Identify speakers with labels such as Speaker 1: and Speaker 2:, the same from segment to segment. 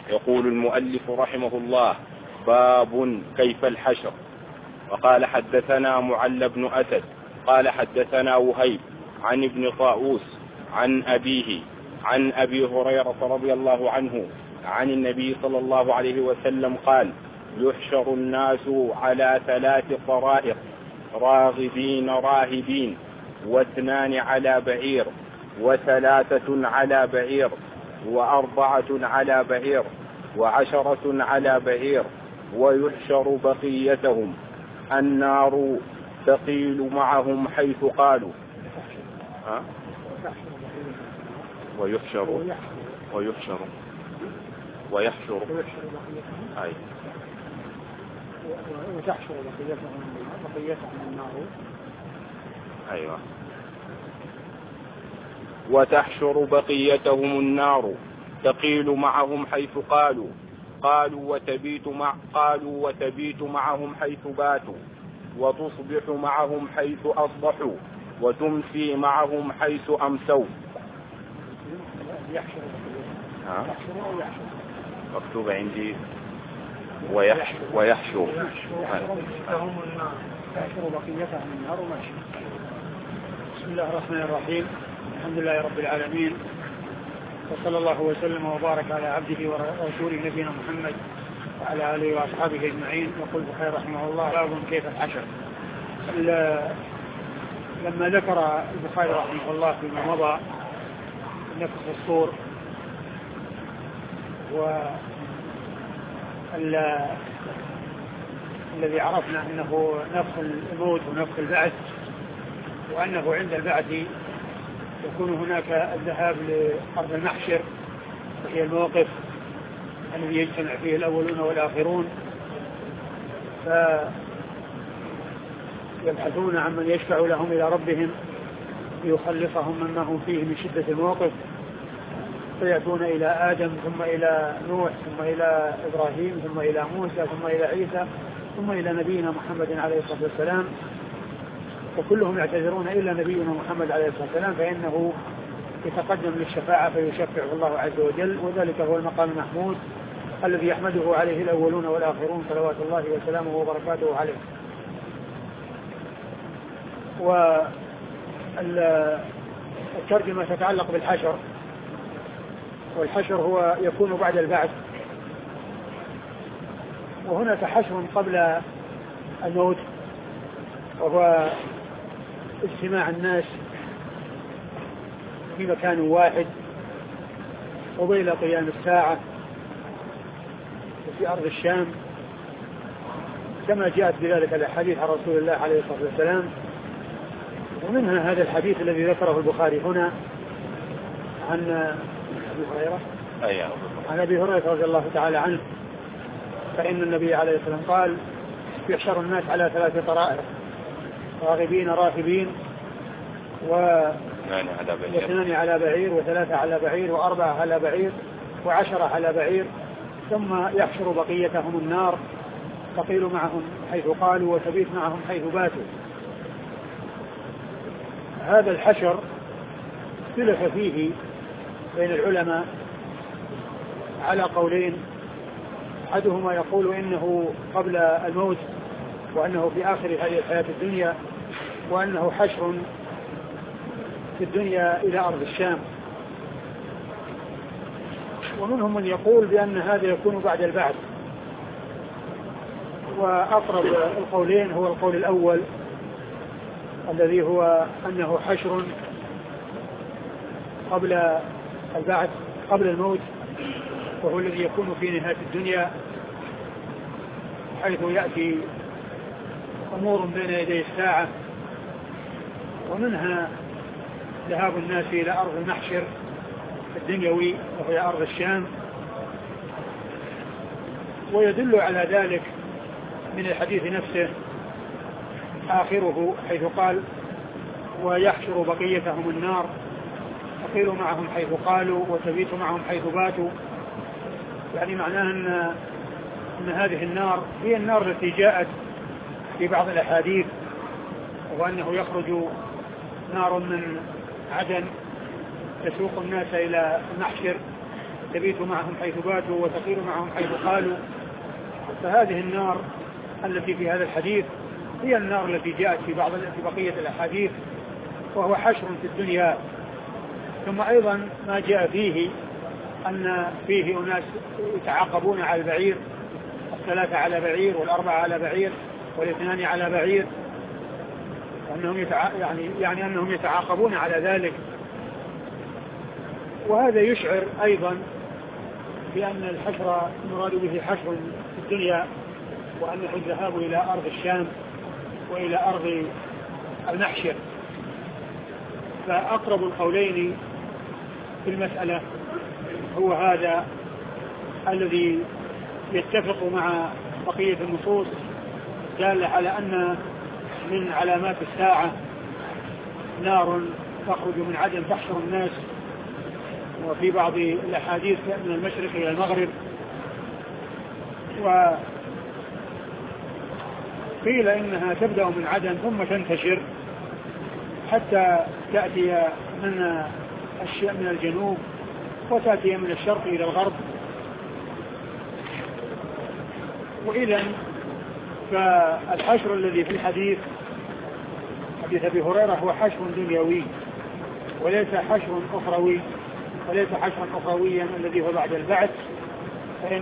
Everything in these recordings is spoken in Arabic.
Speaker 1: يقول المؤلف رحمه الله: باب كيف الحشر. وقال: حدثنا معل بن أسد قال حدثنا وهيب عن ابن طاووس عن أبيه عن أبي هريرة رضي الله عنه عن النبي صلى الله عليه وسلم قال: يحشر الناس على 3 طرائق: راغبين راهبين، 2 على بعير، 3 على بعير، 4 على بعير، 10 على بعير، ويحشر بقيتهم النار تقيل معهم حيث قالوا. ويحشر أي
Speaker 2: وتحشر بقيتهم النار.
Speaker 1: أيوة. وتحشر بقيتهم النار تقيل معهم حيث قالوا. قالوا وتبيت معهم حيث باتوا، وتصبح معهم حيث أصبحوا، وتمسي معهم حيث أمسوا. مكتوب عندي ويحشر
Speaker 2: بقيتهم النار. ماشي. بسم الله الرحمن الرحيم. الحمد لله رب العالمين، وصلى الله وسلم وبارك على عبده ورسوله نبينا محمد وعلى آله وأصحابه أجمعين. يقول البخاري رحمه الله: باب كيف الحشر. لما ذكر البخاري رحمه الله فيما مضى نفخ الصور الذي عرفنا أنه نفخ الموت ونفخ البعث، وأنه عند البعث يكون هناك الذهاب لأرض المحشر، وهي الموقف الذي يجتمع فيه الأولون والآخرون، فيبحثون عن من يشفع لهم إلى ربهم ليخلصهم مما هم فيه من شدة الموقف، فيأتون إلى آدم، ثم إلى نوح، ثم إلى إبراهيم، ثم إلى موسى، ثم إلى عيسى، ثم إلى نبينا محمد عليه الصلاة والسلام، وكلهم يعتذرون إلا نبينا محمد عليه الصلاة والسلام، فإنه يتقدم للشفاعة فيشفعه الله عز وجل، وذلك هو المقام المحمود الذي يحمده عليه الأولون والآخرون صلوات الله وسلامه وبركاته عليه. والترجمة تتعلق بالحشر، والحشر هو يكون بعد البعث، وهناك حشر قبل الموت، وهو اجتماع الناس في مكان واحد قبيل قيام الساعة في أرض الشام، كما جاءت بذلك الحديث عن رسول الله عليه الصلاة والسلام. ومنها هذا الحديث الذي ذكره البخاري هنا عن أبي هريرة رضي الله تعالى عنه، فإن النبي عليه الصلاة والسلام قال: يحشر الناس على 3 طرائق: راغبين راهبين، 2 على بعير، 3 على بعير، 4 على بعير، 10 على بعير، ثم يحشر بقيتهم النار تقيل معهم حيث قالوا وتبيت معهم حيث باتوا. هذا الحشر اختلف فيه بين العلماء على قولين: أحدهما يقول إنه قبل الموت، وأنه في آخر هذه الحياة الدنيا، وأنه حشر في الدنيا إلى أرض الشام. ومنهم من يقول بأن هذا يكون بعد البعث، وأقرب القولين هو القول الأول الذي هو أنه حشر قبل البعث، قبل الموت، وهو الذي يكون في نهاية الدنيا، حيث يأتي أمور بين يدي الساعة، ومنها ذهاب الناس إلى أرض المحشر الدنيوي وهي أرض الشام. ويدل على ذلك من الحديث نفسه آخره حيث قال: ويحشر بقيتهم النار تقيل معهم حيث قالوا وتبيت معهم حيث باتوا. يعني معناه أن هذه النار هي النار التي جاءت في بعض الأحاديث، وأنه يخرج نار من عدن تسوق الناس إلى المحشر تبيت معهم حيث باتوا وتطير معهم حيث قالوا. فهذه النار التي في هذا الحديث هي النار التي جاءت في بقية الأحاديث، وهو حشر في الدنيا. ثم أيضا ما جاء فيه أن فيه أناس يتعاقبون على البعير، 3 على بعير و4 على بعير و2 على بعير، وأنهم يعني أنهم يتعاقبون على ذلك. وهذا يشعر أيضا بأن الحشر المراد به حشر في الدنيا، وأنه الذهاب إلى أرض الشام وإلى أرض المحشر. فأقرب القولين في المسألة هو هذا الذي يتفق مع بقية النصوص دالة على أن من علامات الساعة نار تخرج من عدن تحشر الناس، وفي بعض الأحاديث من المشرق إلى المغرب. وقيل إنها تبدأ من عدن ثم تنتشر حتى تأتي من الجنوب وتأتي من الشرق إلى الغرب. وإذن فالحشر الذي في الحديث حديث أبي هريرة هو حشر دنيوي وليس حشر أخروي، وليس حشرا أخرويا الذي هو بعد البعث، فإن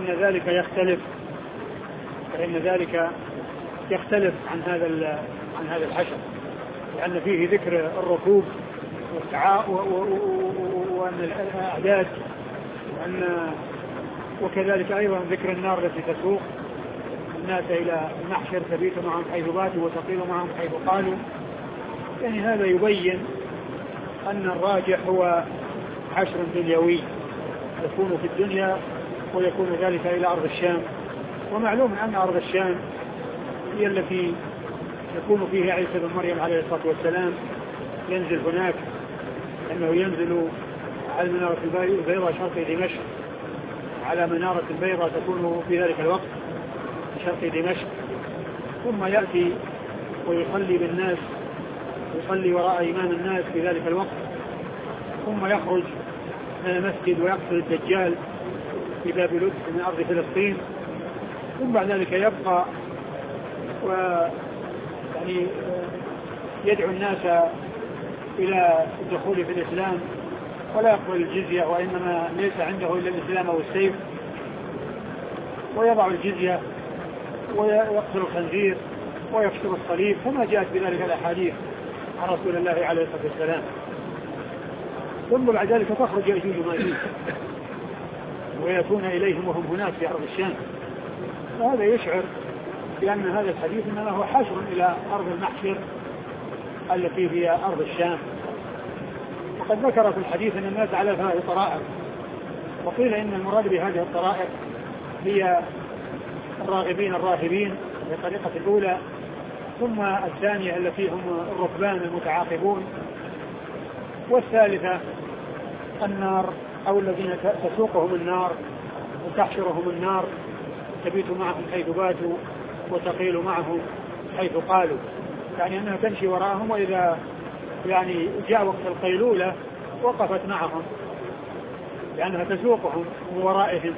Speaker 2: ذلك يختلف عن هذا الحشر، لأن فيه ذكر الركوب وأن الأعداد وكذلك أيضا ذكر النار التي تسوق الناس إلى المحشر، تبيت معهم حيث باتوا وتطير معهم حيث قالوا. يعني هذا يبين أن الراجح هو حشر دنيوي يكون في الدنيا ويكون ذلك إلى أرض الشام. ومعلوم أن أرض الشام هي التي يكون فيها عيسى بن مريم عليه الصلاة والسلام، ينزل هناك، أنه ينزل على منارة البيضاء شرق دمشق، على منارة البيضاء تكون في ذلك الوقت شرق دمشق، ثم يأتي ويصلي بالناس، يصلي وراء إمام الناس في ذلك الوقت، ثم يخرج من المسجد ويقتل الدجال في باب لد من أرض فلسطين، ثم بعد ذلك يبقى ويعني يدعو الناس إلى الدخول في الإسلام ولا يقبل الجزية، وإنما ليس عنده إلا الإسلام أو السيف، ويضع الجزية ويقتل الخنزير ويكسر الصليب كما جاءت بذلك الأحاديث عن رسول الله عليه الصلاة والسلام. ثم بعد ذلك تخرج يأجوج وماجوج ويأتون إليهم وهم هناك في أرض الشام. فهذا يشعر بأن هذا الحديث إنما هو حشر إلى أرض المحشر التي هي أرض الشام. وقد ذكر في الحديث أن الناس على 3 طرائق، وقيل إن المراد بهذه الطرائق هي الراغبين الراهبين في الطريقة الأولى، ثم الثانية التي هم الركبان المتعاقبون، والثالثة النار أو الذين تسوقهم النار وتحشرهم النار، تبيت معهم حيث باتوا وتقيل معهم حيث قالوا، يعني أنها تمشي وراءهم، وإذا يعني جاء وقت القيلولة وقفت معهم لأنها تسوقهم من ورائهم،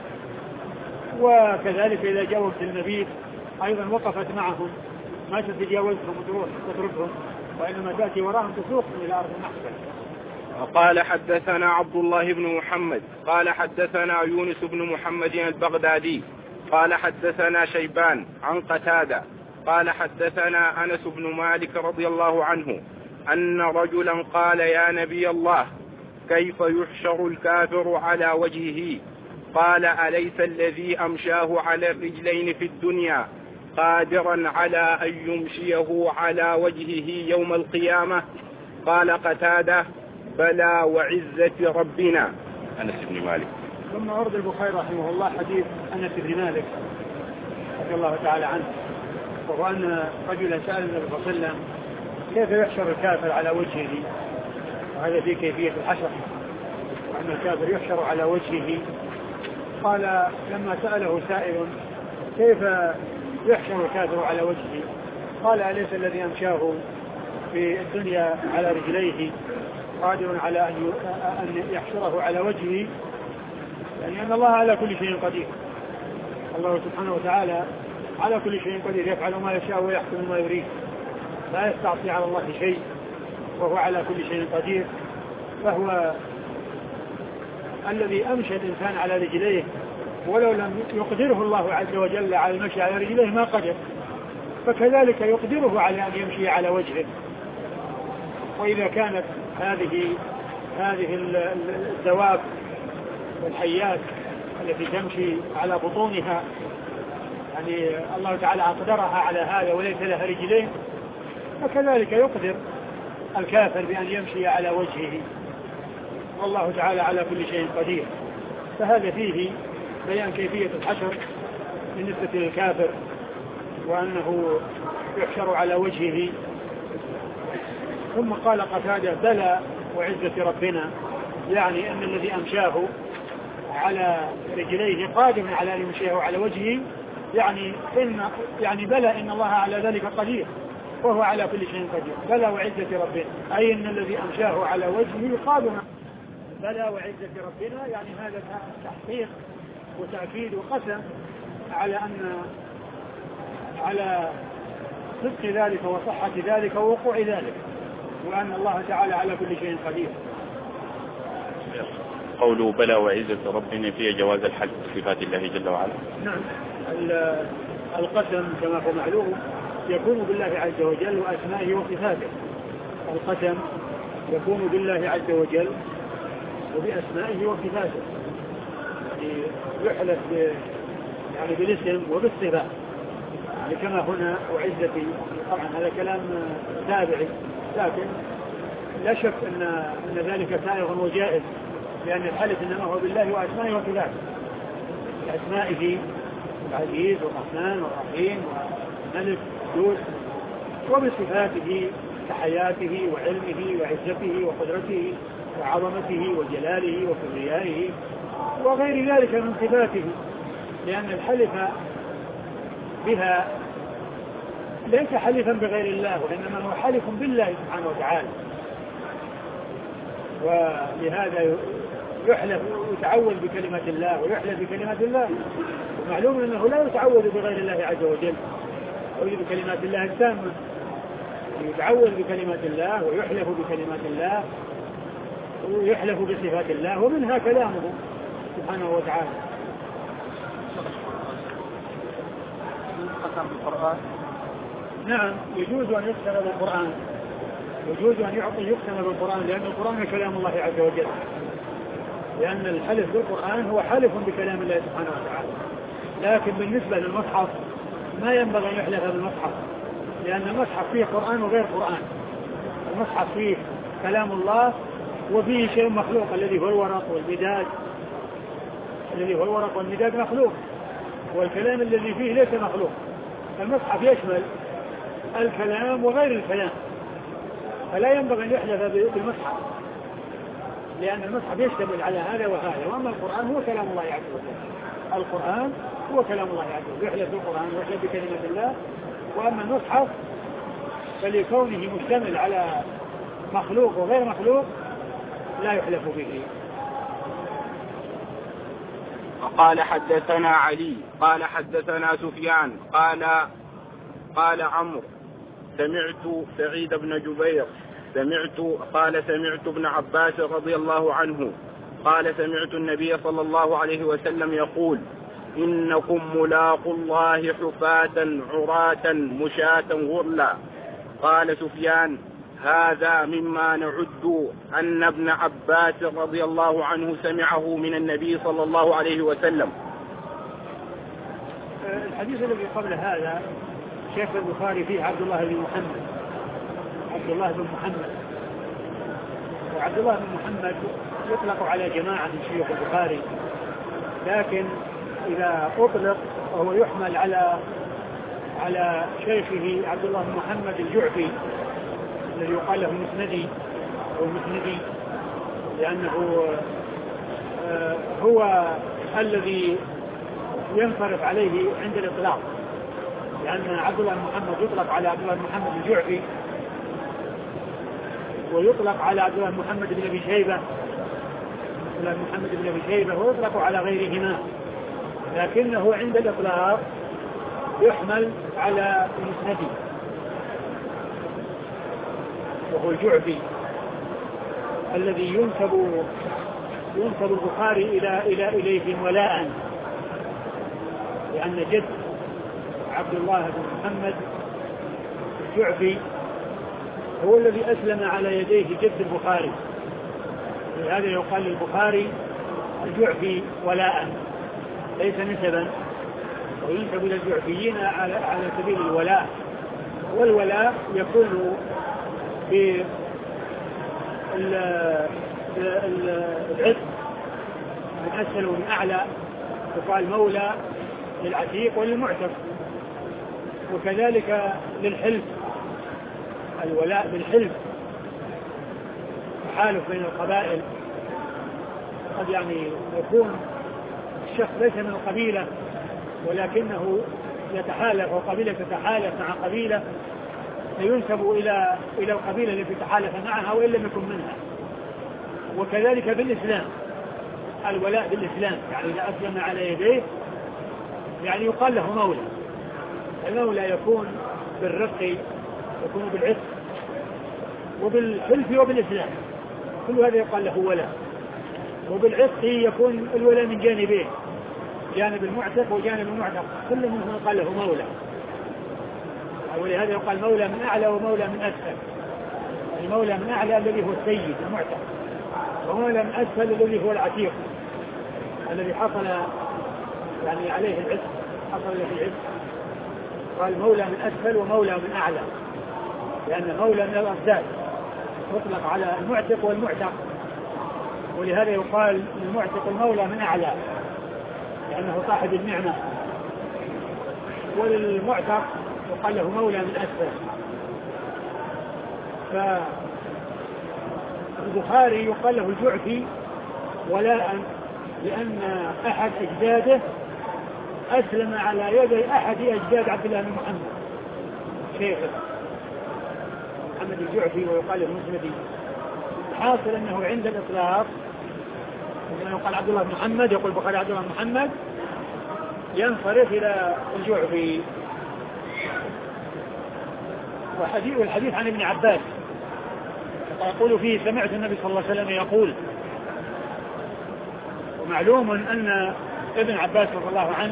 Speaker 2: وكذلك إذا جاء وقت المبيت أيضا وقفت معهم، ما تتجاوزهم وتروح وتتركهم، وإنما تأتي وراءهم تسوقهم إلى أرض المحشر.
Speaker 1: قال حدثنا عبد الله بن محمد قال حدثنا يونس بن محمد البغدادي قال حدثنا شيبان عن قتادة قال حدثنا أنس بن مالك رضي الله عنه أن رجلا قال يا نبي الله كيف يحشر الكافر على وجهه؟ قال أليس الذي أمشاه على الرجلين في الدنيا قادرا على أن يمشيه على وجهه يوم القيامة؟ قال قتادة بلى وعزة ربنا. أنس بن مالك.
Speaker 2: ثم ورد البخاري رحمه الله حديث أنس بن مالك رضي الله تعالى عنه، وهو أن رجلا سأل النبي صلى الله عليه وسلم كيف يحشر الكافر على وجهه، وهذا في كيفية الحشر، وأن الكافر يحشر على وجهه. قال لما سأله سائل كيف يحشر الكافر على وجهه؟ قال أليس الذي أمشاه في الدنيا على رجليه قادر على أن يحشره على وجهه؟ يعني لأن الله على كل شيء قدير. الله سبحانه وتعالى على كل شيء قدير، يفعل ما يشاء ويحكم ما يريد، لا يستعصي على الله شيء، وهو على كل شيء قدير. فهو الذي أمشى الإنسان على رجليه، ولو لم يقدره الله عز وجل على المشي على رجليه ما قدر، فكذلك يقدره على أن يمشي على وجهه. وإذا كانت هذه الدواب والحيات التي تمشي على بطونها، يعني الله تعالى أقدرها على هذا وليس لها رجلين، فكذلك يقدر الكافر بأن يمشي على وجهه، والله تعالى على كل شيء قدير. فهذا فيه بيان كيفية الحشر بالنسبة للكافر، وأنه يحشر على وجهه. ثم قال قتادة: بلى وعزة ربنا، يعني أن الذي أمشاه على رجليه قادر على أن يمشيه على وجهه، يعني بلى إن الله على ذلك قدير، وهو على كل شيء قدير. بلى وعزة ربنا، أي أن الذي أمشاه على وجهه قادر. بلى وعزة ربنا، يعني هذا تحقيق وتأكيد وقسم على صدق ذلك وصحة ذلك ووقوع ذلك، وأن الله تعالى على كل شيء قدير.
Speaker 1: قوله بلى وعزة ربنا فيه جواز الحج بصفات الله جل وعلا.
Speaker 2: نعم، القسم كما هو معلوم يكون بالله عز وجل وأسمائه وصفاته. القسم يكون بالله عز وجل وبأسمائه وصفاته، يعني يحلف يعني بالاسم وبالصفات، يعني كما هنا وعزتي. طبعا هذا كلام تابعي، لكن لا شك أن ذلك سائغ وجائز، لأن الحلف إنما هو بالله وأسمائه وصفاته، بأسمائه العزيز والرحمن والرحيم والملك والقدوس، وبصفاته كحياته وعلمه وعزته وقدرته وعظمته وجلاله وكبريائه وغير ذلك من صفاته، لأن الحلف بها ليس حلفا بغير الله، وإنما هو حلف بالله سبحانه وتعالى. ولهذا يحلف ويتعوذ بكلمة الله ويحلف بكلمة الله، ومعلوم أنه لا يتعوذ بغير الله عز وجل، يتعوذ بكلمات الله التامة، يتعوذ بكلمات الله ويحلف بكلمات الله ويحلف بصفات الله، ومنها كلامه سبحانه وتعالى. نعم، يجوز أن يقسم بالقرآن، يجوز أن يقسم بالقرآن، لأن القرآن كلام الله عز وجل، لأن الحلف بالقرآن هو حلف بكلام الله سبحانه وتعالى. لكن بالنسبة للمصحف ما ينبغي أن يحلف بالمصحف، لأن المصحف فيه قرآن وغير قرآن. المصحف فيه كلام الله وفيه شيء مخلوق الذي هو الورق والمداد، مخلوق، والكلام الذي فيه ليس مخلوق. المصحف يشمل الكلام وغير الكلام، فلا ينبغي أن يحلف بالمصحف، لأن المصحف يشتمل على هذا وهذا. وأما القرآن هو كلام الله عز وجل، القرآن هو كلام الله عز وجل، يحلف بالقرآن ويحلف بكلمة الله. وأما المصحف فلكونه مشتمل على مخلوق وغير مخلوق لا يحلف به.
Speaker 1: قال حدثنا علي قال حدثنا سفيان قال عمرو سمعت سعيد بن جبير سمعت ابن عباس رضي الله عنه قال سمعت النبي صلى الله عليه وسلم يقول: إنكم ملاقوا الله حفاة عراة مشاة غرلا. قال سفيان: هذا مما نعد أن ابن عباس رضي الله عنه سمعه من النبي صلى الله عليه وسلم.
Speaker 2: الحديث الذي قبل هذا شيخ البخاري فيه عبد الله بن محمد، وعبد الله بن محمد يطلق على جماعة من شيوخ البخاري، لكن إذا أطلق وهو يحمل على شيخه عبد الله بن محمد الجعفي الذي يقال له المسندي، لأنه هو الذي ينصرف عليه عند الإطلاق، لأن عبد الله بن محمد يطلق على عبد الله بن محمد الجعفي، ويطلق على عبد الله بن محمد بن أبي شيبة، ولا محمد بن أبي شيبة ويطلق على غيرهما، لكنه عند الإطلاق يحمل على المسندي وهو الجعفي الذي ينسب البخاري إليه ولاء، لأن جد عبد الله بن محمد الجعفي هو الذي أسلم على يديه جد البخاري، ولهذا يقال للبخاري الجعفي ولاء ليس نسبا، وينسب إلى الجعفيين على سبيل الولاء، والولاء يكون في العتق من أسفل ومن أعلى، يقال مولى للعتيق وللمعتق، وكذلك للحلف، الولاء بالحلف تحالف بين القبائل، قد يعني يكون الشخص ليس من القبيلة ولكنه يتحالف وقبيلة تتحالف مع قبيلة فينسب إلى القبيلة التي تحالف معها وإن لم يكن منها. وكذلك بالإسلام، الولاء بالإسلام يعني إذا أسلم على يديه يعني يقال له مولى. المولى يكون بالرق، يكون بالعتق وبالحلف وبالإسلام، كل هذا يقال له ولاء. وبالعتق يكون الولاء من جانبين، جانب المعتق وجانب المعتق، كل منهم يقال له مولى، ولهذا يقال مولى من أعلى ومولى من أسفل. المولى من أعلى الذي هو السيد المعتق، ومولى من أسفل الذي هو العتيق الذي حصل يعني عليه العتق، حصل له العتق. قال مولى من أسفل ومولى من أعلى، لأن مولى من الأرزاق يطلق على المعتق والمعتق، ولهذا يقال المعتق المولى من أعلى لأنه صاحب النعمة، وللمعتق يقال له مولى من أسفل. فالبخاري يقال له الجعفي ولاء لأن أحد أجداده أسلم على يدي أحد أجداد عبد الله بن محمد شيخه محمد الجعفي ويقال له المسندي. الحاصل أنه عند الإطلاق لما يقال عبد الله بن محمد يقول البخاري عبد الله بن محمد ينصرف إلى الجعفي. والحديث عن ابن عباس يقول فيه سمعت النبي صلى الله عليه وسلم يقول. ومعلوم أن ابن عباس رضي الله عنه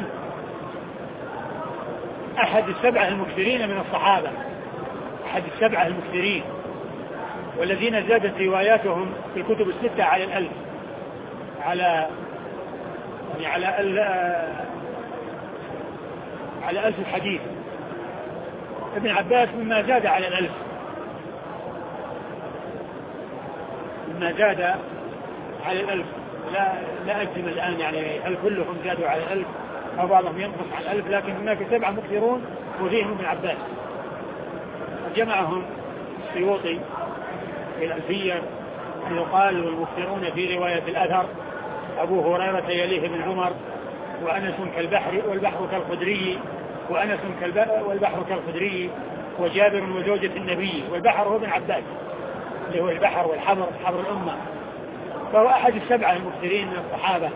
Speaker 2: أحد السبعة المكثرين من الصحابة، أحد السبعة المكثرين والذين زادت رواياتهم في الكتب الستة على الألف، على 1000 الحديث. ابن عباس مما زاد على الألف، مما زاد على الألف. لا أجزم الآن يعني هل كلهم زادوا على 1000 أو بعضهم ينقص عن 1000، لكن هناك 7 مكثرون وفيهم ابن عباس. جمعهم السيوطي في الألفية يقال والمكثرون في رواية الأثر أبو هريرة يليه بن عمر وأنس كالبحر والبحر كالخدري، وأنس والبحر كالخدري وجابر وزوجة النبي، والبحر هو ابن عباس اللي هو البحر والحبر، حبر الأمة. فهو أحد السبعة المكثرين من الصحابة،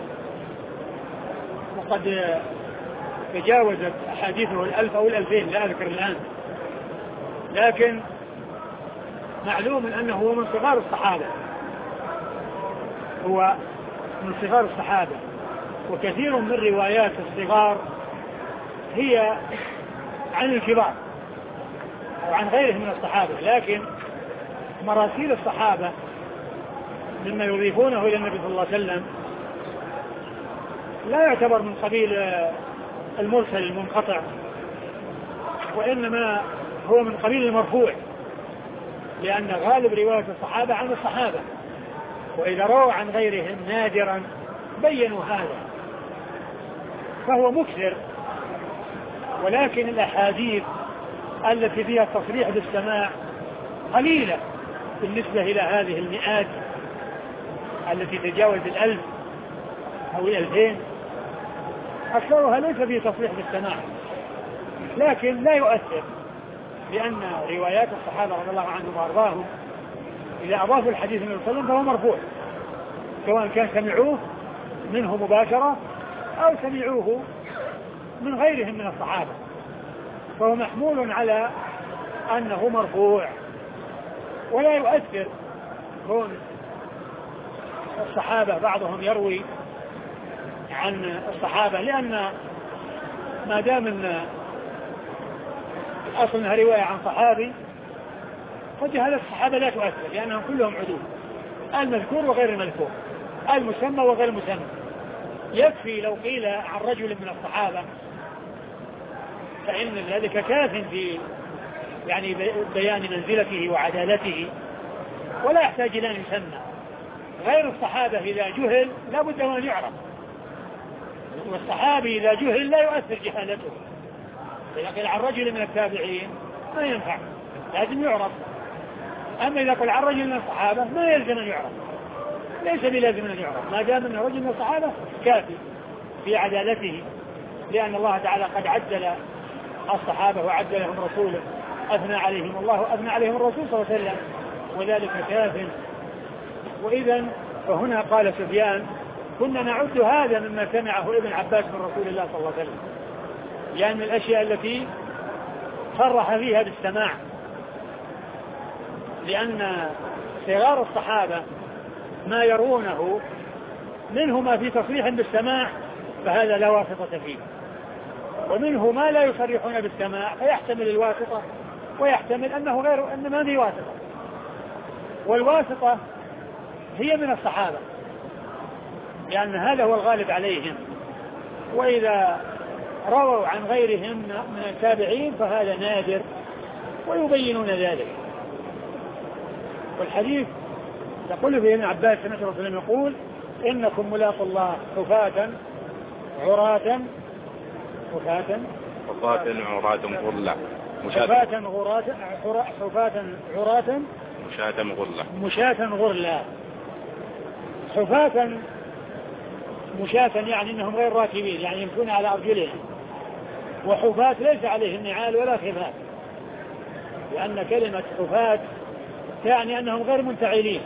Speaker 2: وقد تجاوزت أحاديثه 1000 أو 2000 لا أذكر الآن، لكن معلوم أنه هو من صغار الصحابة، هو من صغار الصحابة. وكثير من روايات الصغار هي عن الكبار أو عن غيره من الصحابة، لكن مراسيل الصحابة مما يضيفونه إلى النبي صلى الله عليه وسلم لا يعتبر من قبيل المرسل المنقطع، وإنما هو من قبيل المرفوع، لأن غالب رواية الصحابة عن الصحابة، وإذا رووا عن غيرهم نادرا بينوا هذا، فهو مكثر. ولكن الأحاديث التي فيها التصريح بالسماع قليلة بالنسبة إلى هذه المئات التي تجاوز 1000 أو 2000، أكثرها ليس فيه تصريح بالسماع، لكن لا يؤثر، لأن روايات الصحابة رضي الله عنهم وأرضاهم إذا أضافوا الحديث النبي صلى الله عليه وسلم فهو مرفوع، سواء كان سمعوه منه مباشرة أو سمعوه من غيرهم من الصحابة، فهو محمول على أنه مرفوع. ولا يؤثر كون الصحابة بعضهم يروي عن الصحابة، لأن ما دام ان الأصل انها رواية عن صحابي فجهالة الصحابة لا تؤثر، لأنهم كلهم عدول، المذكور وغير المذكور، المسمى وغير المسمى. يكفي لو قيل عن رجل من الصحابة فإن ذلك كاف في يعني بيان منزلته وعدالته، ولا يحتاج إلى أن يسمى. غير الصحابة إذا جهل لا بد أن يعرف، والصحابي إذا جهل لا يؤثر جهالته. إذا قيل عن رجل من التابعين ما ينفع، لازم يعرف. أما إذا قيل عن رجل من الصحابة ما يلزم أن يعرف، ليس بلازم أن يعرف، ما دام أنه رجل من الصحابة كافي في عدالته، لأن الله تعالى قد عدل الصحابة وعدلهم رسوله، أثنى عليهم الله وأثنى عليهم الرسول صلى الله عليه وسلم، وذلك كاف. وإذا فهنا قال سفيان: كنا نعد هذا مما سمعه ابن عباس من رسول الله صلى الله عليه وسلم، يعني من الأشياء التي صرح فيها بالسماع، لأن صغار الصحابة ما يرونه منه ما في تصريح بالسماع فهذا لا واسطة فيه، ومنه ما لا يصرحون بالسماع فيحتمل الواسطة ويحتمل أنه غير، أن ما في واسطة. والواسطة هي من الصحابة، لأن هذا هو الغالب عليهم، وإذا رووا عن غيرهم من التابعين فهذا نادر ويبينون ذلك. والحديث يقول فيه ابن عباس سمعت رسول الله يقول: إنكم ملاقوا الله حفاة عراة غرلا، مشاة غرلا. حفاة مشاة يعني انهم غير راكبين، يعني يمشون على ارجلهم، وحفاة ليس عليهم نعال ولا خفاف، لان كلمة حفاة يعني انهم غير منتعلين،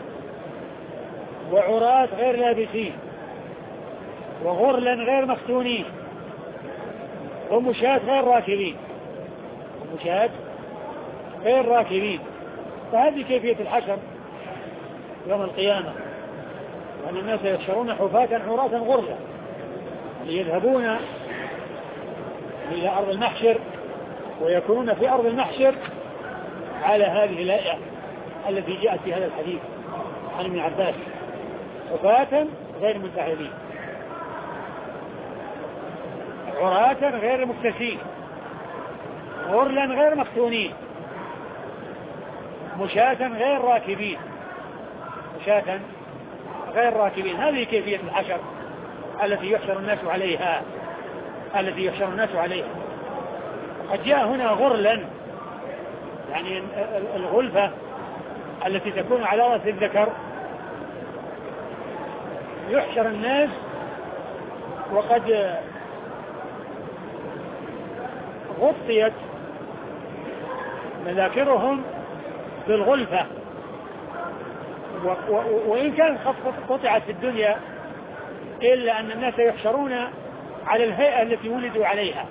Speaker 2: وعراة غير لابسين، وغرلا غير مختونين، ومشاة غير راكبين، فهذه كيفية الحشر يوم القيامة، وأن الناس يحشرون حفاة عراة غرلا ليذهبون إلى أرض المحشر ويكونون في أرض المحشر على هذه الهيئة التي جاءت في هذا الحديث عن ابن عباس: حفاة غير منتعلين، عراة غير مكتسين، غرلا غير مختونين، مشاة غير راكبين. هذه كيفية الحشر التي يحشر الناس عليها. قد جاء هنا غرلا، يعني الغلفة التي تكون على رأس الذكر، يحشر الناس وقد غطيت مذاكرهم بالغلفة، وإن كان قطعت في الدنيا إلا أن الناس يحشرون على الهيئة التي ولدوا عليها،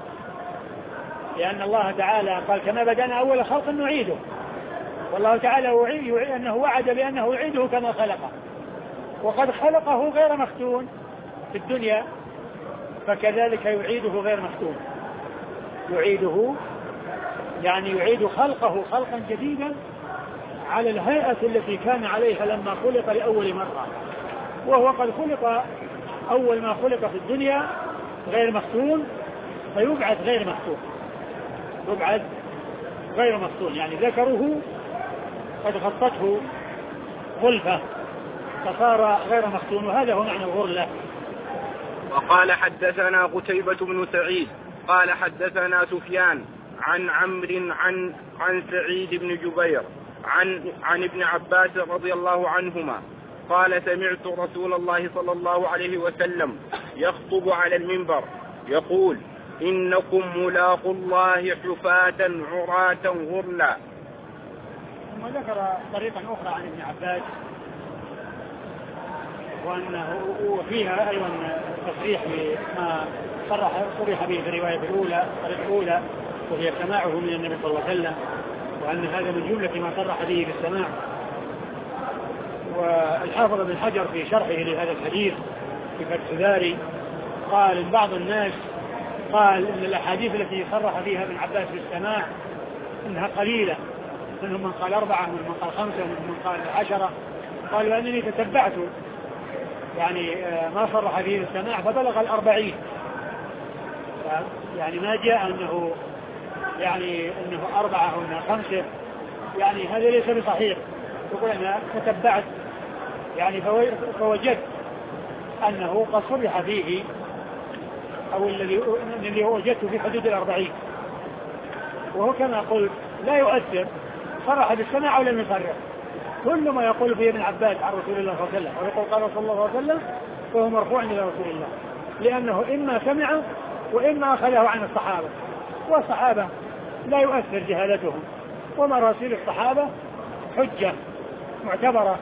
Speaker 2: لأن الله تعالى قال: كما بدأنا أول خلق نعيده. والله تعالى أنه وعد بأنه يعيده كما خلقه، وقد خلقه غير مختون في الدنيا، فكذلك يعيده غير مختون، يعيد خلقه خلقا جديدا على الهيئة التي كان عليها لما خلق لأول مرة، وهو قد خلق أول ما خلق في الدنيا غير مختون، فيبعث غير مختون، يعني ذكره قد غطته غلفة فصار غير مختون، وهذا هو معنى الغرلة.
Speaker 1: وقال: حدثنا قتيبة بن سعيد قال حدثنا سفيان عن عمرو عن سعيد بن جبير عن ابن عباس رضي الله عنهما قال: سمعت رسول الله صلى الله عليه وسلم يخطب على المنبر يقول: إنكم ملاقوا الله حفاة عراة غرلا.
Speaker 2: ثم ذكر طريقا أخرى عن ابن عباس وفيها أيضا تصريح بما صرح به في الرواية الأولى وهي سماعه من النبي صلى الله عليه وسلم، وأن هذا من جملة ما صرح به بالسماع. والحافظ ابن حجر في شرحه لهذا الحديث في فتح الباري قال إن بعض الناس قال إن الأحاديث التي صرح فيها ابن عباس بالسماع إنها قليلة، منهم من قال 4، ومنهم من قال 5، ومنهم من قال 10. قال وأنني تتبعت يعني ما صرح فيه بالسماع فبلغ 40، يعني ما جاء أنه يعني أنه 4 أو أنه 5، يعني هذا ليس بصحيح. يقول أنا تتبعت يعني فوجدت أنه قد صرح فيه أو الذي وجدته في حدود 40، وهو كما قلت لا يؤثر صرح بالسماع أو لم يصرح. كل ما يقول فيه ابن عباس عن رسول الله صلى الله عليه وسلم ويقول قال صلى الله عليه وسلم فهو مرفوع إلى رسول الله، لأنه إما سمع وإما أخذه عن الصحابة، والصحابة لا يؤثر جهالتهم، ومراسيل الصحابة حجة معتبرة،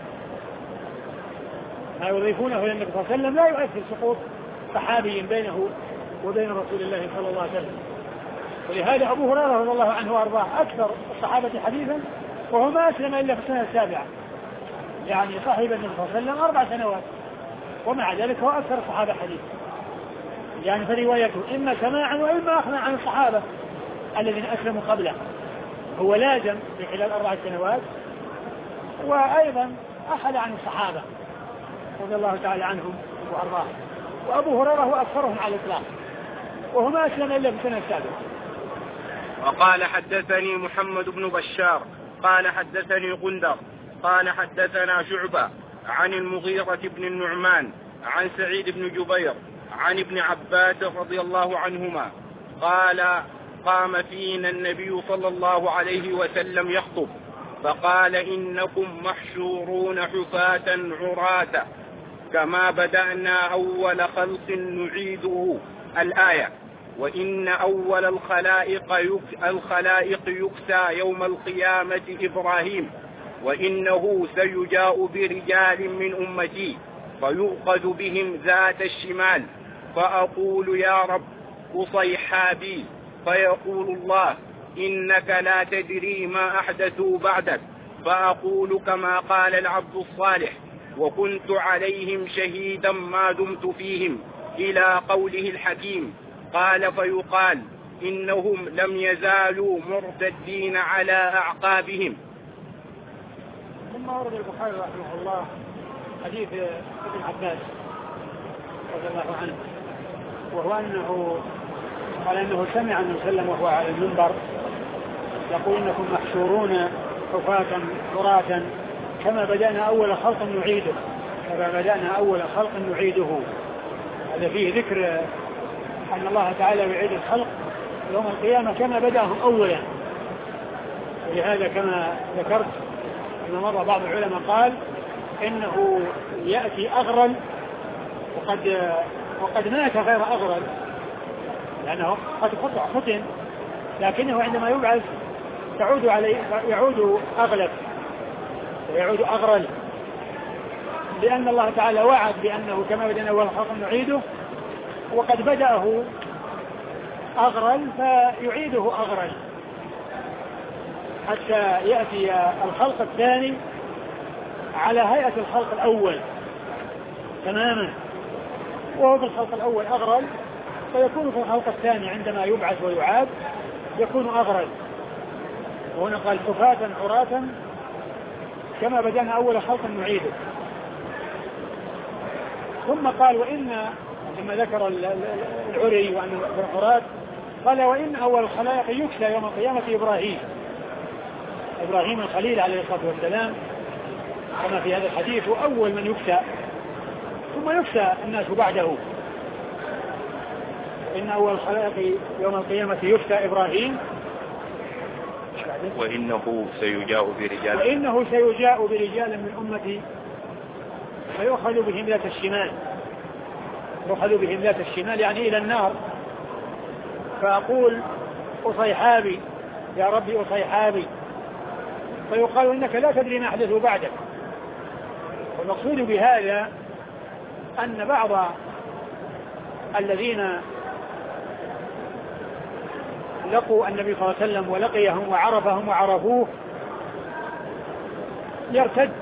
Speaker 2: ما يضيفونه إلى النبي صلى الله عليه وسلم لا يؤثر سقوط صحابي بينه وبين رسول الله صلى الله عليه وسلم. ولهذا أبو هريرة رضي الله عنه وأرضاه أكثر الصحابة حديثا وهو ما أسلم إلا في السنة 7، يعني صاحب النبي صلى الله عليه وسلم 4 سنوات، ومع ذلك هو أكثر الصحابة حديثا، يعني فروايته إما سماعا وإما أخذا عن الصحابة الذين أسلموا قبله. هو لازم في خلال 4 سنوات، وأيضا أخذ عن الصحابة رضي الله تعالى عنهم وأرضاهم. وأبو هريرة هو أكثرهم على الإطلاق، وهو ما أسلم إلا في السنة 7.
Speaker 1: وقال حدثني محمد بن بشار قال حدثني غندر قال حدثنا شعبة عن المغيرة بن النعمان عن سعيد بن جبير عن ابن عباس رضي الله عنهما قال قام فينا النبي صلى الله عليه وسلم يخطب فقال إنكم محشورون حفاة عراة كما بدأنا أول خلق نعيده الآية، وإن أول الخلائق يكسى يوم القيامة إبراهيم، وإنه سيجاء برجال من أمتي فيؤخذ بهم ذات الشمال فأقول يا رب أصيحابي، فيقول الله إنك لا تدري ما أحدثوا بعدك، فأقول كما قال العبد الصالح وكنت عليهم شهيدا ما دمت فيهم إلى قوله الحكيم. قال فيقال إنهم لم يزالوا مرتدين على أعقابهم.
Speaker 2: ثم ورد البخاري رحمه الله حديث ابن عباس رضي الله عنه، وهو أنه قال أنه سمع النبي صلى الله عليه وسلم وهو على المنبر يقول إنكم محشورون حفاة عراة كما بدأنا أول خلق نعيده، كما بدأنا أول خلق نعيده. هذا فيه ذكر أن الله تعالى يعيد الخلق يوم القيامة كما بدأهم أولا. ولهذا كما ذكرت أن مر بعض العلماء قال إنه يأتي أغرل وقد مات غير أغرل، لأنه قد ختن، لكنه عندما يبعث يعود أغلب ويعود أغرل، لأن الله تعالى وعد بأنه كما بدأنا أول خلق نعيده، وقد بدأه أغرل فيعيده أغرل حتى يأتي الخلق الثاني على هيئة الخلق الأول تماما، وهو في الخلق الأول أغرل، فيكون في الخلق الثاني عندما يبعث ويعاد يكون أغرل. وهنا قال حفاة عراة كما بدأنا أول خلق نعيده. ثم قال وإن ثم ذكر العري وأن العراة قال وإن أول الخلائق يكسى يوم القيامة إبراهيم الخليل عليه الصلاة والسلام كما في هذا الحديث، أول من يكسى ثم يكسى الناس بعده. إن أول الخلائق يوم القيامة يكسى إبراهيم،
Speaker 1: وإنه سيجاء برجال من أمتي فيؤخذ بهم ذات الشمال يعني إلى النار، فأقول أصيحابي يا ربي أصيحابي، فيقال إنك لا تدري ما أحدثوا بعدك. والمقصود بهذا
Speaker 2: أن بعض الذين لقوا النبي صلى الله عليه وسلم ولقيهم وعرفهم وعرفوه يرتد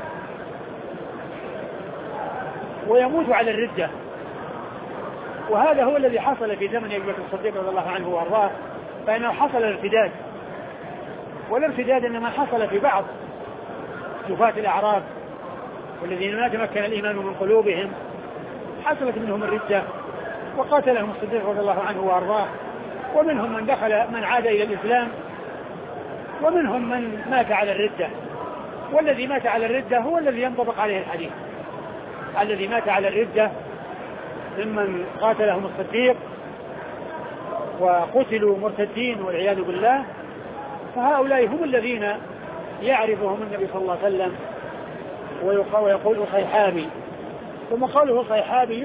Speaker 2: ويموت على الردة، وهذا هو الذي حصل في زمن أبي بكر الصديق رضي الله عنه وأرضاه، فإنه حصل الارتداد، والارتداد إنما حصل في بعض جفاة الأعراب والذين ما تمكن الإيمان من قلوبهم، حصلت منهم الردة وقاتلهم الصديق رضي الله عنه وأرضاه، ومنهم من من عاد إلى الإسلام، ومنهم من مات على الردة. والذي مات على الردة هو الذي ينطبق عليه الحديث، الذي مات على الردة ممن قاتلهم الصديق وقتلوا مرتدين والعياذ بالله، فهؤلاء هم الذين يعرفهم النبي صلى الله عليه وسلم ويقول صيحابي، ثم قوله صيحابي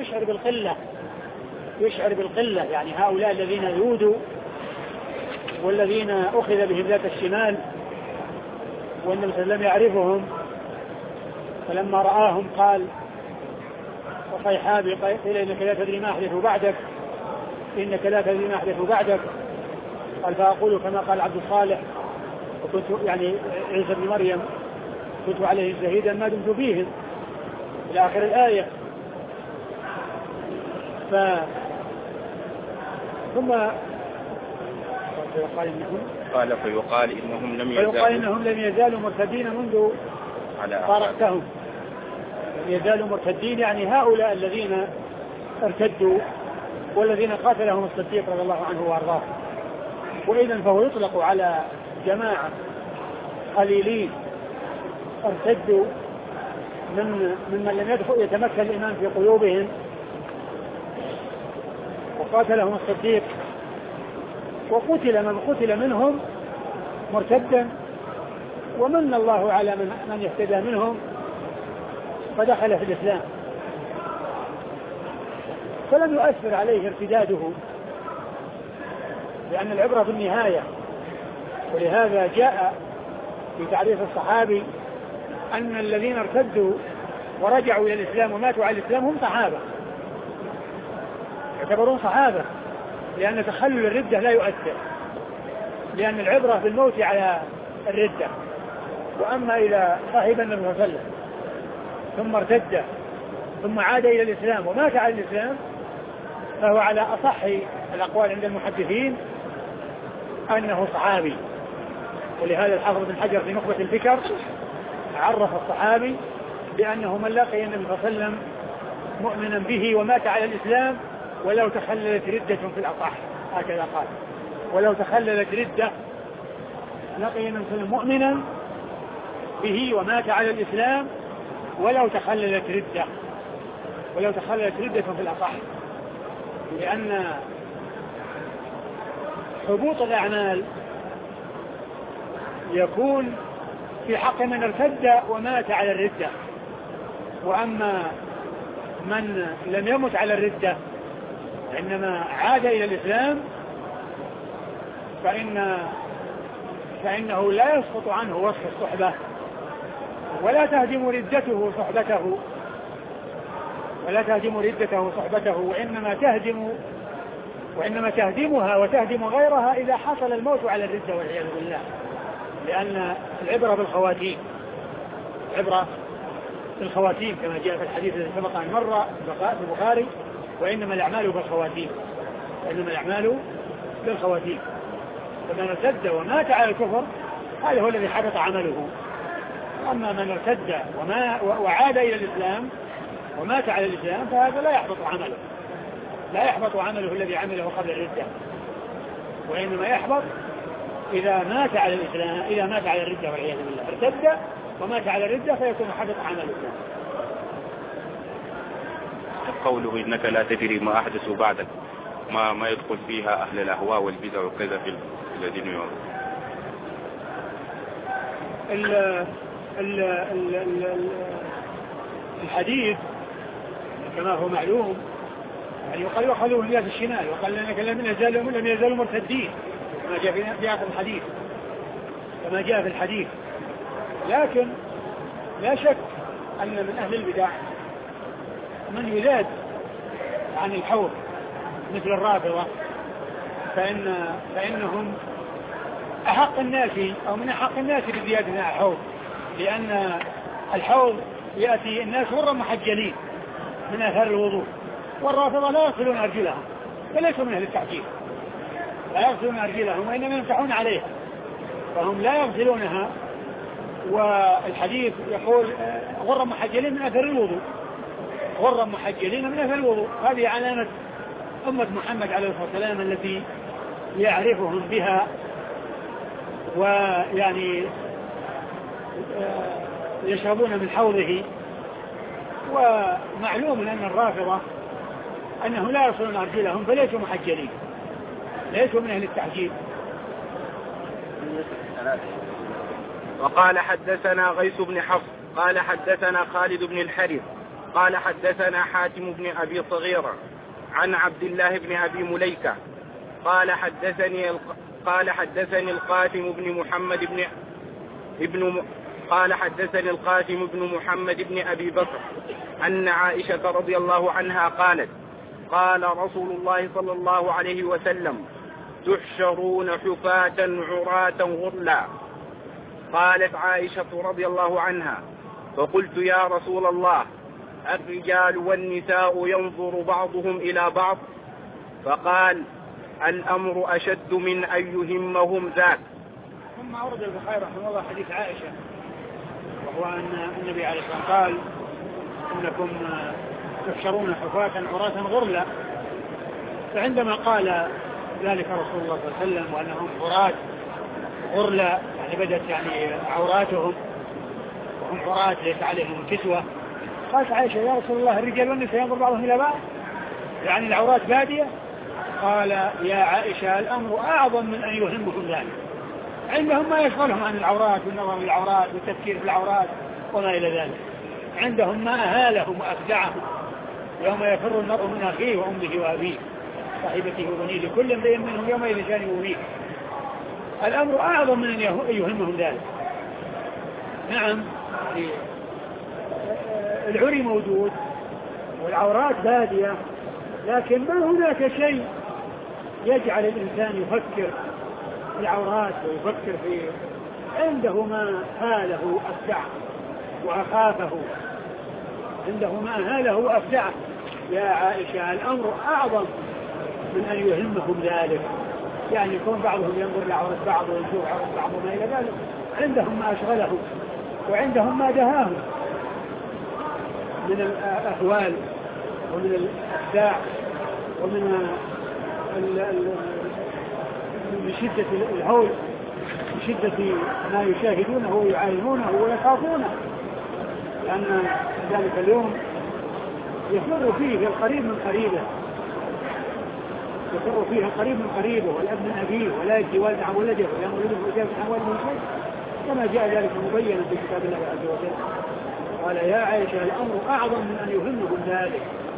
Speaker 2: يشعر بالقلة، يعني هؤلاء الذين يودوا والذين أخذ بهم ذات الشمال والنبي صلى الله عليه وسلم يعرفهم، فلما رآهم قال وصيحابي قيل إنك لا تدري ما أحدث بعدك، قال فأقول كما قال عبد الصالح وكنت يعني عيسى بن مريم كنت عليه شهيدا ما دمت فيهم إلى آخر الآية. ثم
Speaker 1: فيقال إنهم لم
Speaker 2: يزالوا مرتدين منذ فارقتهم، لم يزالوا مرتدين، يعني هؤلاء الذين ارتدوا والذين قاتلهم الصديق رضي الله عنه وارضاه. وإذن فهو يطلق على جماعة قليلين ارتدوا ممن لم يتمكن الإيمان في قلوبهم وقاتلهم الصديق، وقتل من قتل منهم مرتدا، ومن الله على من يهتدى منهم فدخل في الإسلام، فلم يؤثر عليه ارتداده، لأن العبرة في النهاية. ولهذا جاء في تعريف الصحابي أن الذين ارتدوا ورجعوا إلى الإسلام وماتوا على الإسلام هم صحابة، يعتبرون صحابة، لأن تخلل الردة لا يؤثر، لأن العبرة بالموت على الردة. وأما إذا صاحب النبي صلى الله عليه وسلم ثم ارتد ثم عاد إلى الإسلام ومات على الإسلام فهو على أصح الأقوال عند المحدثين أنه صحابي. ولهذا الحافظ بن حجر في نخبة الفكر عرف الصحابي بأنه من لقي النبي صلى الله عليه وسلم مؤمنا به ومات على الإسلام ولو تخللت ردة في الأصح، هكذا قال، ولو تخللت ردة، لقي النبي صلى الله عليه وسلم مؤمنا به ومات على الإسلام ولو تخللت ردة في الأصح، لأن حبوط الأعمال يكون في حق من ارتد ومات على الردة، وأما من لم يمت على الردة إنما عاد إلى الإسلام فإنه لا يسقط عنه وصف الصحبة ولا تهدم ردته صحبته، وإنما تهدمها وتهدم غيرها إذا حصل الموت على الردة والعياذ بالله، لأن العبرة بالخواتيم، كما جاء في الحديث الذي سبق أن مر في البخاري، وإنما الأعمال بالخواتيم، فمن ارتد ومات على الكفر هذا هو الذي حبط عمله. أما من ارتد وعاد إلى الإسلام ومات على الإسلام فهذا لا يحبط عمله الذي عمله قبل الردة، وإنما يحبط إذا مات على الإسلام، إذا مات على الردة والعياذ بالله، ارتد ومات على الردة فيكون حبط عمله.
Speaker 1: قوله إنك لا تدري ما أحدثوا بعدك، ما يدخل فيها أهل الأهواء والبدع وكذا في الذين يعرضون.
Speaker 2: الحديث كما هو معلوم يعني يقال وخذوا من ذات الشمال، وقال لأنك لم يزالوا مرتدين كما جاء في الحديث. لكن لا شك أن من أهل البدع من يزاد عن الحوض مثل الرافضة، فإنهم أحق الناس أو من أحق الناس بزيادة الحوض، لأن الحوض يأتي الناس غرا محجلين من أثر الوضوء، والرافضة لا يغسلون أرجلهم فليسوا من أهل التعجيل، لا يغسلون أرجلهم وإنما يمسحون عليها، فهم لا يغسلونها. والحديث يقول غرا محجلين من أثر الوضوء، غرا محجلين من أثر الوضوء، هذه علامة أمة محمد عليه الصلاة والسلام التي يعرفهم بها، ويعني يشربون من حوضه. ومعلوم أن الرافضة أنه لا يصلون أرجلهم فليسوا محجلين، ليسوا من أهل التعجيل.
Speaker 1: وقال حدثنا غيث بن حفص قال حدثنا خالد بن الحارث قال حدثنا حاتم بن أبي صغيرة عن عبد الله بن أبي مليكة قال حدثني القاسم بن محمد بن أبي بكر أن عائشة رضي الله عنها قالت قال رسول الله صلى الله عليه وسلم تحشرون حفاة عراة غرلا. قالت عائشة رضي الله عنها فقلت يا رسول الله الرجال والنساء ينظر بعضهم إلى بعض؟ فقال الأمر أشد من أن يهمهم ذاك.
Speaker 2: ثم أورد البخاري رحمه الله حديث عائشة، وهو أن النبي عليه الصلاة والسلام قال إنكم تحشرون حفاة عراة غرلا، فعندما قال ذلك رسول الله صلى الله عليه وسلم وأنهم عراة غرلا يعني بدت يعني عوراتهم وهم عراة ليس عليهم كسوة، قالت عائشة يا رسول الله الرجال والنساء ينظر بعضهم إلى بعض يعني العورات بادية؟ قال يا عائشة الأمر أعظم من أن يهمهم ذلك، عندهم ما يشغلهم عن العورات والنظر للعورات والتفكير في العورات وما إلى ذلك، عندهم ما أهالهم وأفزعهم يوم يفر المرء من أخيه وأمه وأبيه صاحبته وبنيه لكل امرئ منهم يومئذ شأن يغنيه. الأمر أعظم من أن يهمهم ذلك. نعم العري موجود والعورات بادية، لكن ما هناك شيء يجعل الإنسان يفكر في العورات ويفكر في عنده ما هاله أفزعه وأخافه، عنده ما هاله وأفزعه. يا عائشة الأمر أعظم من أن يهمهم ذلك، يعني يكون بعضهم ينظر لعورة بعض ويشوف عورة بعض وما إلى ذلك، عندهم ما أشغلهم وعندهم ما دهاهم من الأهوال ومن الأفزاع ومن من شدة الهول، من شدة ما يشاهدونه ويعاينونه ويخافونه، لأن ذلك اليوم يفر فيه القريب من قريبه، يفر فيه القريب من قريبه والأب من أبيه، ولا يجزي والد عن ولده ولا مولده وجاء عن والده شيء، كما جاء ذلك مبينا في كتاب الله عز وجل. قال يا عائشة الأمر أعظم من أن يهمهم ذلك.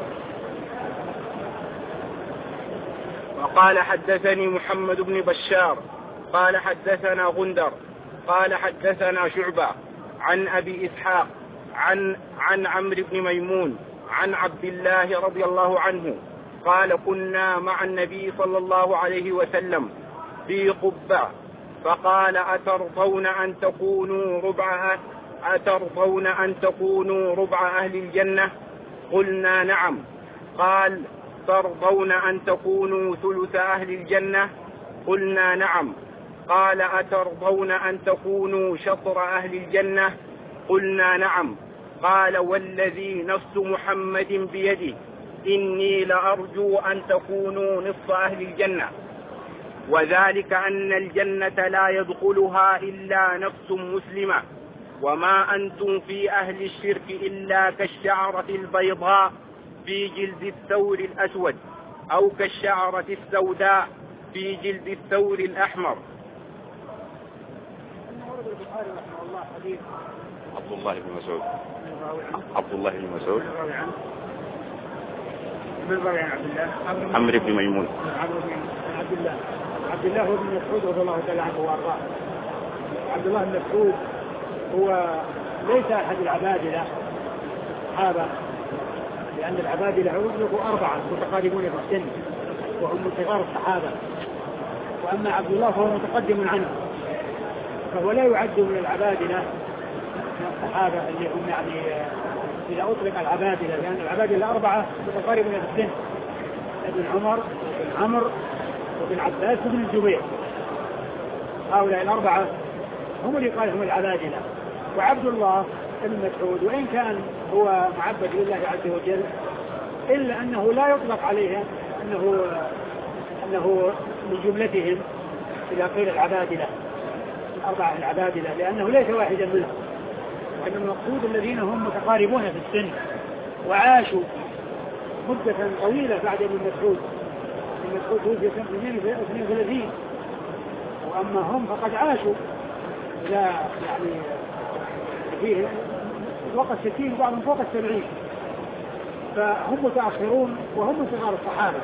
Speaker 1: وقال حدثني محمد بن بشار قال حدثنا غندر قال حدثنا شعبة عن أبي إسحاق عن عمرو بن ميمون عن عبد الله رضي الله عنه قال كنا مع النبي صلى الله عليه وسلم في قبة فقال أترضون أن تكونوا ربع أهل الجنة؟ قلنا نعم. قال ترضون أن تكونوا ثلث أهل الجنة؟ قلنا نعم. قال أترضون أن تكونوا شطر أهل الجنة؟ قلنا نعم. قال والذي نفس محمد بيده إني لأرجو أن تكونوا نصف أهل الجنة، وذلك أن الجنة لا يدخلها إلا نفس مسلمة، وما أنتم في أهل الشرك إلا كالشعرة البيضاء في جلد الثور الأسود أو كالشعرة السوداء في جلد الثور الأحمر. عبد الله بن مسعود
Speaker 2: من روي عن عبد الله
Speaker 1: عمرو بن ميمون
Speaker 2: عبد الله بن مسعود رضي الله تعالى عنه وارضاه. عبد الله بن مسعود هو ليس أحد العبادلة الصحابة، لأن العبادلة يطلقوا 4 متقاربون في السن وهم من صغار الصحابة، وأما عبد الله فهو متقدم عنه، فهو لا يعد من العبادلة من الصحابة اللي هم يعني إذا أطلق العبادلة، لأن العبادلة 4 متقاربون في السن، ابن عمر وابن عمرو وابن عباس وابن الزبير، هؤلاء 4 هم اللي قال هم العبادلة. وعبد الله بن مسعود وإن كان هو معبد لله عز وجل إلا أنه لا يطلق عليه أنه من جملتهم إذا قيل العبادلة 4 العبادلة، لأنه ليس واحدا منهم، وإنما المقصود الذين هم متقاربون في السن وعاشوا مدة طويلة بعد ابن مسعود. ابن مسعود توفي سنة 32، وأما هم فقد عاشوا لا يعني فيه فوق 60 وبعضهم فوق 70، فهم متأخرون وهم من صغار الصحابة.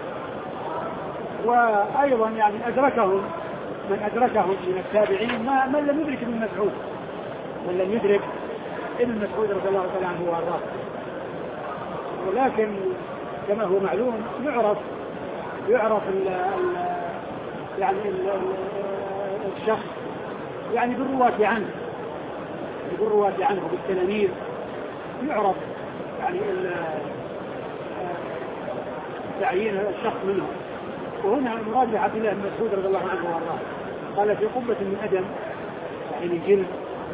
Speaker 2: وأيضا يعني أدركهم من التابعين من لم يدرك ابن مسعود، من لم يدرك ابن مسعود رضي الله تعالى عنه وارضاه. ولكن كما هو معلوم يعرف يعني الشخص يعني بالرواة عنه بالتلاميذ يعرف يعني تعيين الشخص منه. وهنا المراد بعبد الله بن مسعود رضي الله عنه وارضاه قال في قبة من أدم يعني من جلد.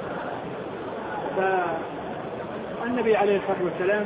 Speaker 2: فالنبي عليه الصلاة والسلام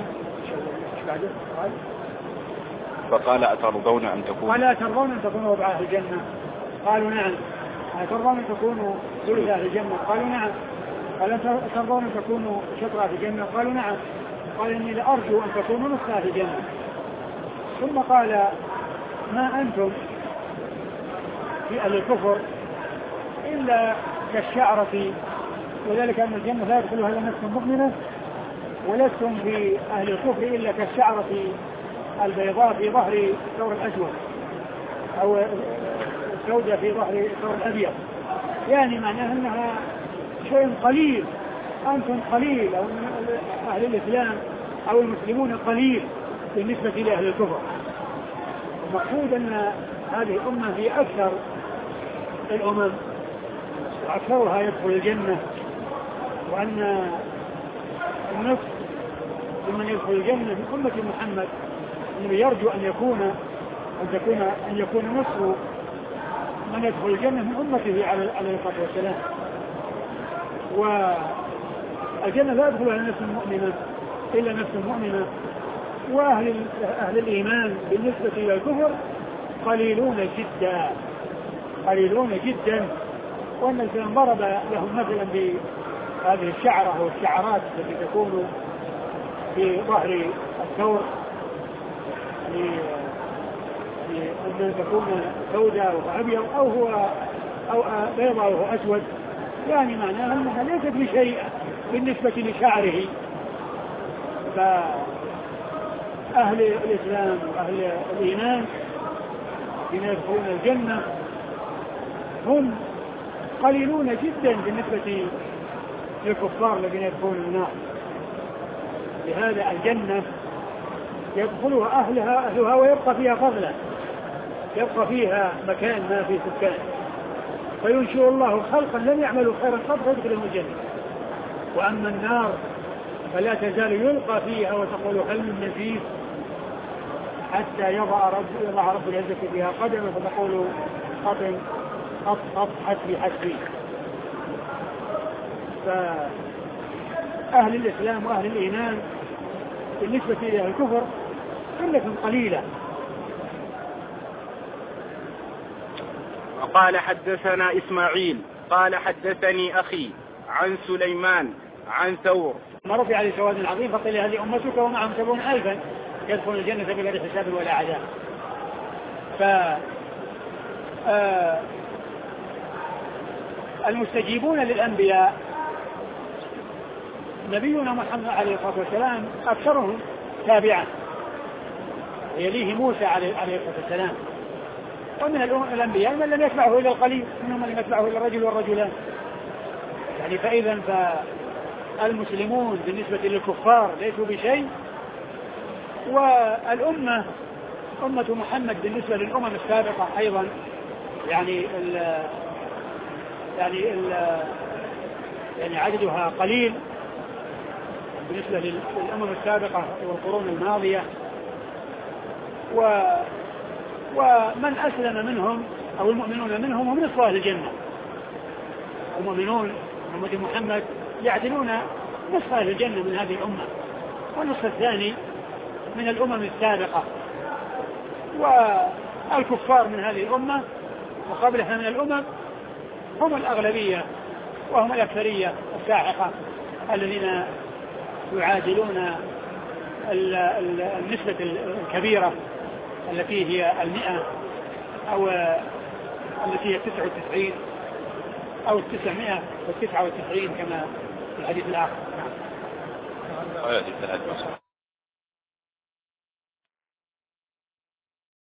Speaker 1: فقال أترضون أن
Speaker 2: تكونوا ربع أهل الجنة؟ قالوا نعم. أترضون أن تكونوا ثلث أهل الجنة؟ قالوا نعم. قال أترضون أن تكونوا شطر أهل الجنة؟ قالوا نعم. قال إني لأرجو أن تكونوا نصف أهل الجنة. ثم قال ما أنتم في أهل الكفر إلا كالشعرة، وذلك أن الجنة لا يدخلها إلا نفس مؤمنة، ولستم في أهل الكفر إلا كالشعرة البيضاء في ظهر الثور الأسود أو السوداء في ظهر الثور الأبيض. يعني معناها أنها شيء قليل، أنتم قليل، أو أهل الإسلام أو المسلمون قليل بالنسبة لأهل الكفر. المقصود أن هذه الأمة هي أكثر الأمم وأكثرها يدخل الجنة، وأن النصف ممن يدخل الجنة من أمة محمد أنه يرجو أن يكون نصف من يدخل الجنة من أمته عليه الصلاة والسلام. والجنة لا يدخلها نفس مؤمنة إلا نفس مؤمنة. وأهل الإيمان بالنسبة إلى الكفر قليلون جدا. وأن الإسلام ضرب لهم مثلا بهذه الشعرة والشعرات التي تكون في ظهر الثور، أن تكون سوداء وأبيض أو بيضاء وهو أسود، يعني معناها أنها ليست بشيء بالنسبة لشعره. فأهل الإسلام وأهل الإيمان الذين يدخلون الجنة هم قليلون جدا بالنسبة للكفار الذين يدخلون النار. لهذا الجنة يدخلها أهلها ويبقى فيها فضلا، يبقى فيها مكان ما في سكان، فينشئ الله خلقا لم يعملوا خيرا قط فيدخلهم الجنة. وأما النار فلا تزال يلقى فيها وتقول هل من مزيد، حتى يضع رب العزة فيها قدمه فتقول قط حسبي. فأهل الإسلام وأهل الإيمان بالنسبة إلى الكفر قلة قليلة.
Speaker 1: قال حدثنا إسماعيل قال حدثني أخي عن سليمان عن ثور
Speaker 2: مر في عليه سواد عظيم فقيل هذه أمتك ومعهم 70,000 يدخل الجنة بغير حساب ولا عذاب. المستجيبون للأنبياء نبينا محمد عليه الصلاة والسلام أكثرهم تابعا، يليه موسى عليه الصلاة والسلام. ومن الأنبياء من لم يتبعه إلى القليل، منهم من لم يتبعه إلى الرجل والرجلان. يعني فإذا فالمسلمون بالنسبة للكفار ليسوا بشيء، والأمة أمة محمد بالنسبة للأمم السابقة أيضا يعني يعني عددها قليل بالنسبة للأمم السابقة والقرون الماضية، ومن أسلم منهم أو المؤمنون منهم هم نصف أهل الجنة. المؤمنون أمة محمد يعدلون نصف أهل الجنة من هذه الأمة، والنصف الثاني من الأمم السابقة، والكفار من هذه الأمة وقبلها من الأمم هم الأغلبية وهم الأكثرية الساحقة الذين يعادلون النسبة الكبيرة التي هي 100 أو التي هي 99 أو 999 كما في الحديث الآخر.